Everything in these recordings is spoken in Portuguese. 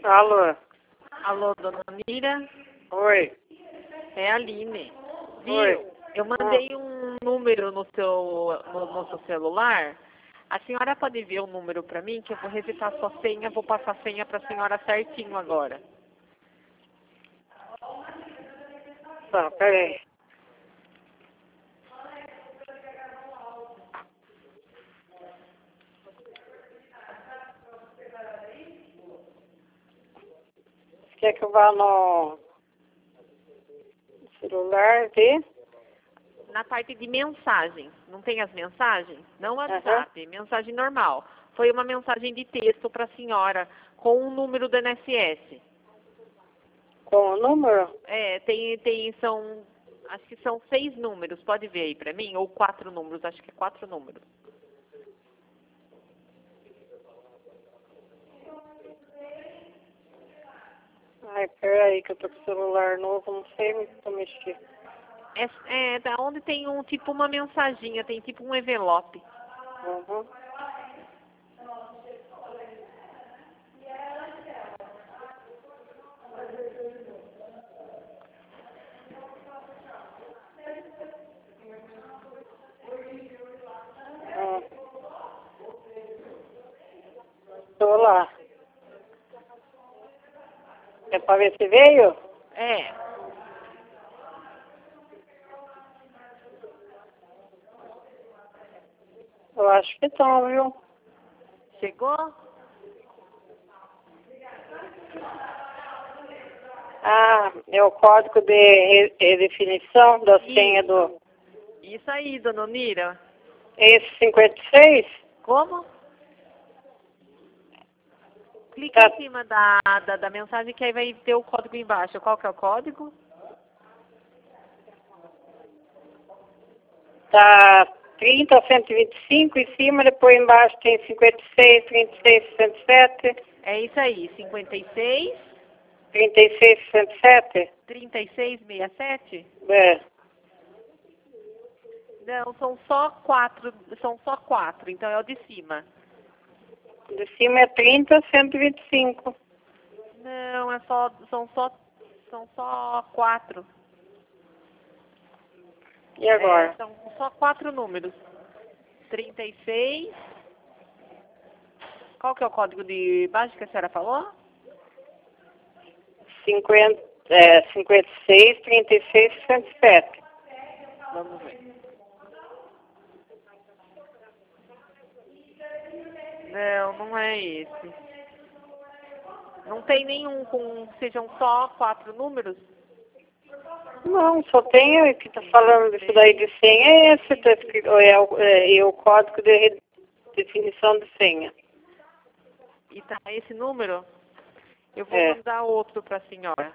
Alô? Alô, dona Mira? Oi. É a Aline. Viu? Oi. Eu mandei um número no seu celular. A senhora pode ver o número para mim, que eu vou resetar a sua senha, vou passar a senha para a senhora certinho agora. Tá, peraí. Você quer que eu vá no celular ver? Na parte de mensagem, não tem as mensagens? Não WhatsApp, mensagem normal. Foi uma mensagem de texto para a senhora, com o número do INSS. Com o número? É, acho que são 6 números, pode ver aí para mim? Ou 4 números, acho que é 4 números. Ai, peraí que eu tô com o celular novo, não sei muito mexer. Da onde tem tipo uma mensaginha, tem tipo um envelope. Uhum. Tô lá. É pra ver se veio? É. Eu acho que estão, viu? Chegou? Ah, é o código de redefinição da senha do... Isso aí, dona Mira. Esse 56? Como? Clica Tá, em cima da mensagem que aí vai ter o código embaixo. Qual que é o código? tá 30.125 em cima, depois embaixo tem 56, 36, 67, É isso aí, 56, 36, 67. 36, 67? É, Não, são só quatro, então é o de cima. de cima é 30.125. Não, são só 4. E agora? São só 4 números. 36. Qual que é o código de baixo que a senhora falou? 56, 36, 67. Vamos ver. Não é esse. Não tem nenhum sejam só 4 números? Não, só tem o que tá falando disso daí de senha, é esse, tá escrito, é o código de definição de senha. E tá esse número? Eu vou É. mandar outro para a senhora.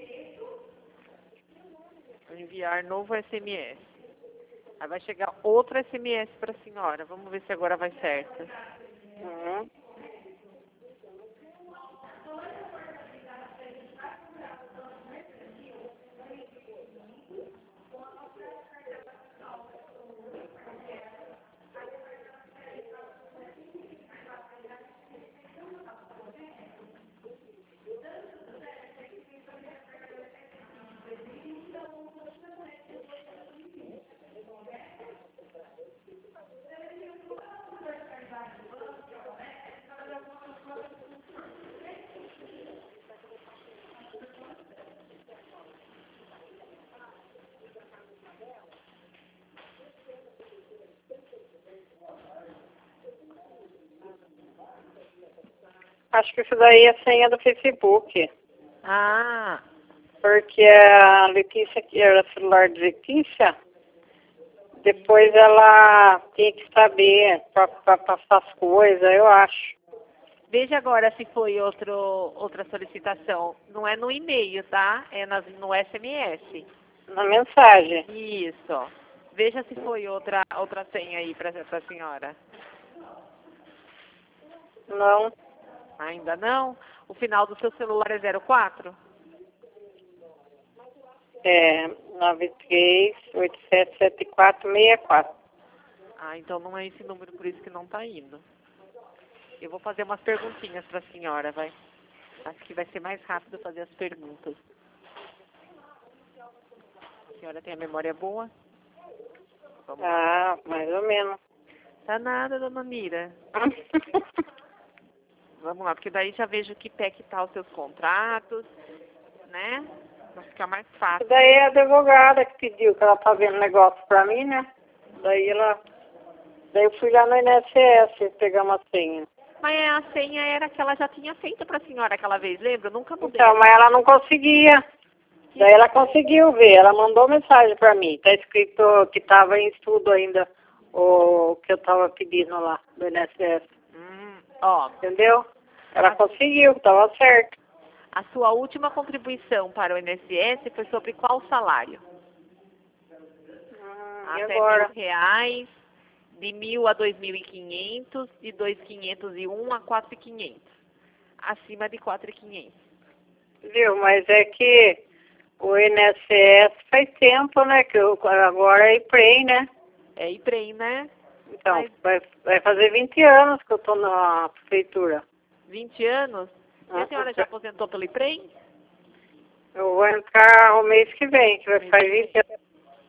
Enviar novo SMS. Aí vai chegar outro SMS para a senhora. Vamos ver se agora vai certo. Uhum. Acho que isso daí é a senha do Facebook. Ah, Porque a Letícia, que era o celular de Letícia, depois ela tinha que saber para passar as coisas, eu acho. veja agora se foi outra solicitação. Não é no e-mail, tá? É no SMS. Na mensagem. Isso. Veja se foi outra senha aí para a senhora. Não. Ainda não? O final do seu celular é 04? É 93877464. Ah, então não é esse número, por isso que não está indo. Eu vou fazer umas perguntinhas para a senhora, vai. Acho que vai ser mais rápido fazer as perguntas. A senhora tem a memória boa? Vamos lá. Ah, mais ou menos. Tá nada, dona Mira. Vamos lá, porque daí já vejo que pé que tá os seus contratos, né? Vai ficar mais fácil. Daí a advogada que pediu, que ela tá vendo negócio pra mim, né? Daí eu fui lá no INSS pegar uma senha. Mas a senha era a que ela já tinha feito pra senhora aquela vez, lembra? Eu nunca mudei. Então, mas ela não conseguia. Daí ela conseguiu ver, ela mandou mensagem pra mim. Tá escrito que tava em estudo ainda o que eu tava pedindo lá do INSS. Ó, Entendeu? Ela conseguiu, tava certo. a sua última contribuição para o INSS foi sobre qual salário? E Até agora? R$ 1.000, de 1.000 a 2.500, de 2.501 a 4.500. Acima de 4.500. Viu? Mas é que o INSS faz tempo, né? Que agora é IPREM, né? É IPREM, né? Então, Mas vai fazer 20 anos que eu tô na prefeitura. 20 anos? E a senhora já aposentou pelo IPREM? Eu vou entrar o mês que vem, que vai fazer 20 anos.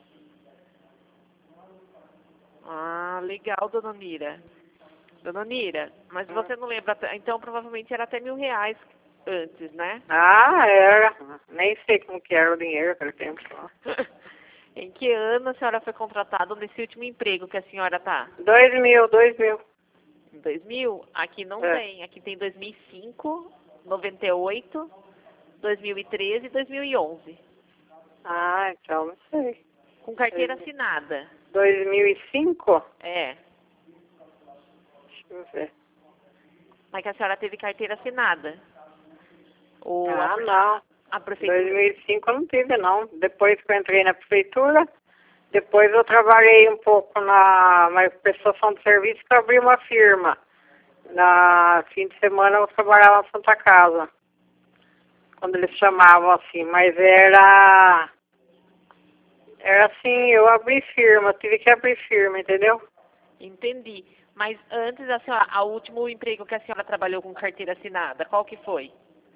Ah, legal, dona Nira. Dona Nira, mas você não lembra, então provavelmente era até R$ 1.000 antes, né? Ah, era. Nem sei como que era o dinheiro naquele tempo. Em que ano a senhora foi contratada nesse último emprego que a senhora tá? 2000. Em 2000? Aqui não É. tem. Aqui tem 2005, 98, 2013 e 2011. Ah, então não sei. Com carteira assinada. 2005? É. Deixa eu ver. Mas que a senhora teve carteira assinada. Ou Não. a prefeitura. 2005 eu não tive, não. Depois que eu entrei na prefeitura, depois eu trabalhei um pouco na prestação de serviço que eu abri uma firma. Na fim de semana eu trabalhava na Santa Casa. Quando eles chamavam assim, mas era assim, eu abri firma, tive que abrir firma, entendeu? Entendi. Mas antes, a senhora, o último emprego que a senhora trabalhou com carteira assinada, qual que foi?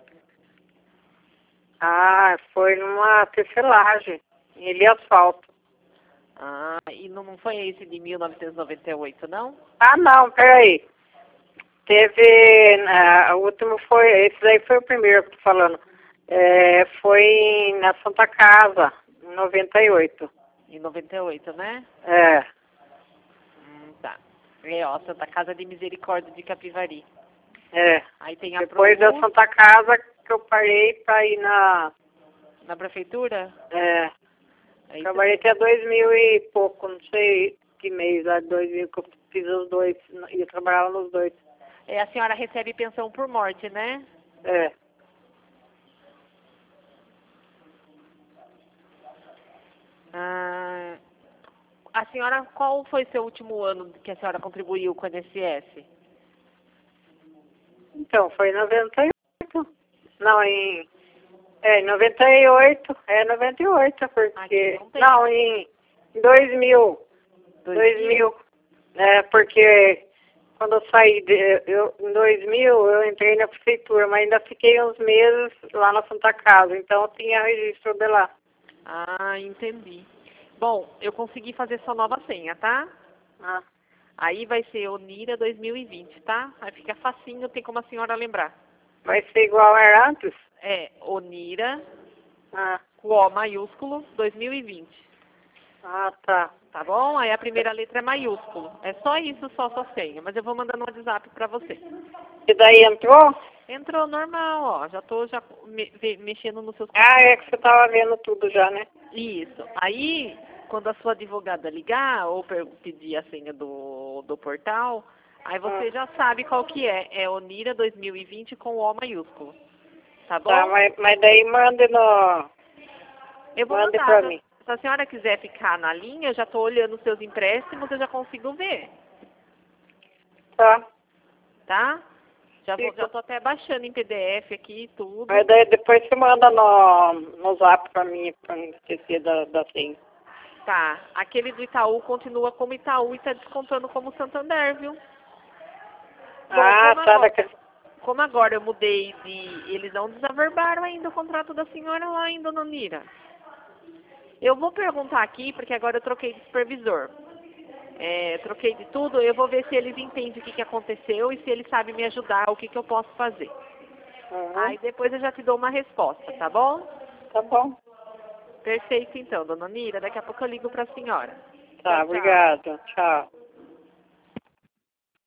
Ah, foi numa tecelagem, em Ilha Asfalto. Ah, e não foi esse de 1998, não? Ah, não, peraí. Teve, o último foi, esse daí foi o primeiro que eu tô falando. Foi na Santa Casa, em 98. Em 98, né? É, Tá. É, ó, Santa Casa de Misericórdia de Capivari. é. Aí tem a Depois da Promus, Santa Casa que eu parei pra ir na prefeitura. Aí trabalhei até 2000 e pouco, não sei que mês, lá de 2000 que eu fiz os dois, e eu trabalhava nos dois. a senhora recebe pensão por morte, né? É. Ah, a senhora, qual foi seu último ano que a senhora contribuiu com o INSS? Então, foi em 98. Não, em 98. 98, porque... Não tem. Não, em 2000. 2000. Porque quando eu saí, em 2000, eu entrei na prefeitura, mas ainda fiquei uns meses lá na Santa Casa, então eu tinha registro de lá. Ah, entendi. Bom, eu consegui fazer sua nova senha, tá? Ah, Aí vai ser Onira 2020, tá? Aí fica facinho, tem como a senhora lembrar. vai ser igual era antes? É Onira, Ah, com O maiúsculo, 2020. tá. Tá bom? Aí a primeira letra é maiúsculo. É só isso, só sua senha. Mas eu vou mandar no WhatsApp pra você. E daí entrou? Entrou normal, ó. Já tô mexendo nos seus... É que você tava vendo tudo já, né? Isso. Aí, quando a sua advogada ligar ou pedir a senha do portal, aí você já sabe qual que é. É Onira 2020 com O maiúsculo. Tá bom? Tá, mas daí mande no... Eu vou Mande mandar. pra mim. Se a senhora quiser ficar na linha, eu já tô olhando os seus empréstimos, eu já consigo ver. Tá. Tá? Já Fico. tô até baixando em PDF aqui tudo. Mas daí depois você manda no zap pra mim, pra não esquecer da senha. Tá. Aquele do Itaú continua como Itaú e tá descontando como Santander, viu? Bom, Ah, dona tá. Rosa, como agora eu mudei de... Eles não desaverbaram ainda o contrato da senhora lá ainda, dona Onira. Eu vou perguntar aqui, porque agora eu troquei de supervisor. Troquei de tudo, eu vou ver se eles entendem o que aconteceu e se eles sabem me ajudar, o que eu posso fazer. Aí depois eu já te dou uma resposta, tá bom? Tá bom. Perfeito então, dona Onira. Daqui a pouco eu ligo pra senhora. Tá, Tchau, tchau. obrigada. Tchau.